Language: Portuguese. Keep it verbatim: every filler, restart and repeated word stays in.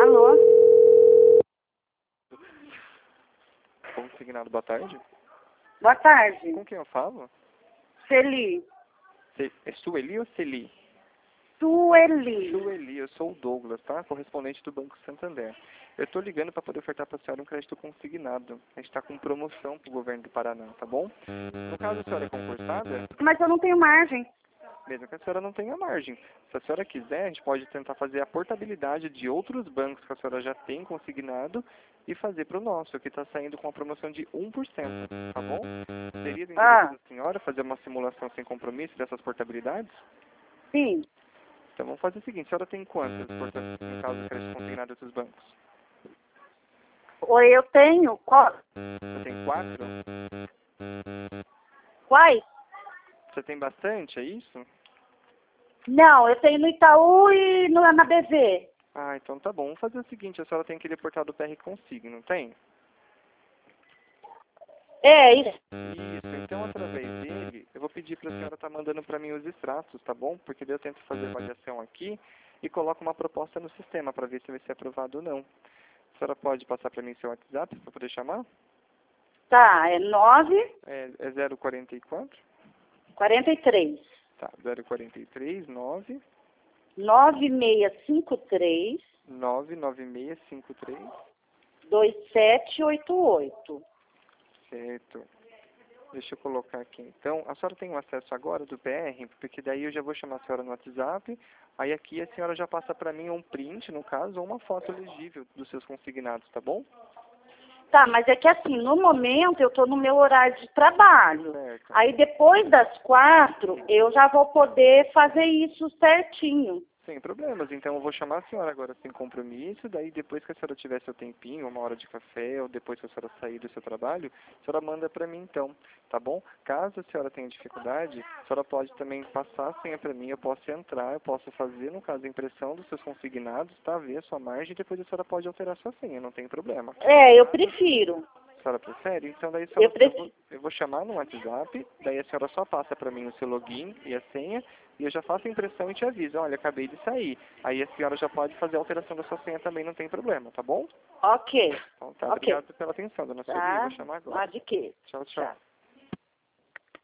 Alô? Consignado, boa tarde. Boa tarde. Com quem eu falo? Celi. Ce- É Sueli ou Celi? Sueli. Sueli, eu sou o Douglas, tá? Correspondente do Banco Santander. Eu estou ligando para poder ofertar para a senhora um crédito consignado. A gente está com promoção para o governo do Paraná, tá bom? No caso, a senhora é concursada, Mas eu não tenho margem. mesmo que a senhora não tenha margem. Se a senhora quiser, a gente pode tentar fazer a portabilidade de outros bancos que a senhora já tem consignado e fazer para o nosso, que está saindo com uma promoção de um por cento, tá bom? Seria do interesse Ah, da senhora fazer uma simulação sem compromisso dessas portabilidades? sim. Então vamos fazer o seguinte, a senhora tem quantas, portanto, no caso do crédito consignado desses bancos? Oi, eu tenho. Qual? Você tem quatro? Quais? Você tem bastante, é isso? Não, eu tenho no Itaú e no, na B V. Ah, então tá bom. Vamos fazer o seguinte, a senhora tem aquele portal do P R Consigne, não tem? É, isso. Isso, então através dele, eu vou pedir para a senhora estar mandando para mim os extratos, tá bom? Porque daí eu tento fazer a avaliação aqui e coloco uma proposta no sistema para ver se vai ser aprovado ou não. A senhora pode passar para mim seu WhatsApp para poder chamar? Tá, é nove É, é zero quarenta e quatro? quarenta e três Tá, zero quarenta e três, nove, nove seis cinco três nove nove seis cinco três, dois sete oito oito. certo. Deixa eu colocar aqui. Então, a senhora tem o acesso agora do P R, porque daí eu já vou chamar a senhora no WhatsApp, aí aqui a senhora já passa para mim um print, no caso, ou uma foto legível dos seus consignados, tá bom? Tá, mas é que assim, no momento eu tô no meu horário de trabalho. Certo. Aí depois das quatro eu já vou poder fazer isso certinho. Sem problemas. Então eu vou chamar a senhora agora sem compromisso, daí depois que a senhora tiver seu tempinho, uma hora de café, ou depois que a senhora sair do seu trabalho, a senhora manda para mim então, tá bom? Caso a senhora tenha dificuldade, a senhora pode também passar a senha para mim, eu posso entrar, eu posso fazer, no caso, a impressão dos seus consignados, tá? Ver a sua margem, e depois a senhora pode alterar a sua senha, não tem problema. É, eu prefiro. A senhora prefere? Então daí a senhora, Eu prefiro. eu, vou, eu vou chamar no WhatsApp, daí a senhora só passa para mim o seu login e a senha, e eu já faço a impressão e te aviso, olha, acabei de sair. Aí a senhora já pode fazer a alteração da sua senha também, não tem problema, tá bom? Ok. Então tá, Ok. obrigado pela atenção, dona Sueli, Tá? vou chamar agora. Ah, de quê? Tchau, tchau. Tchau.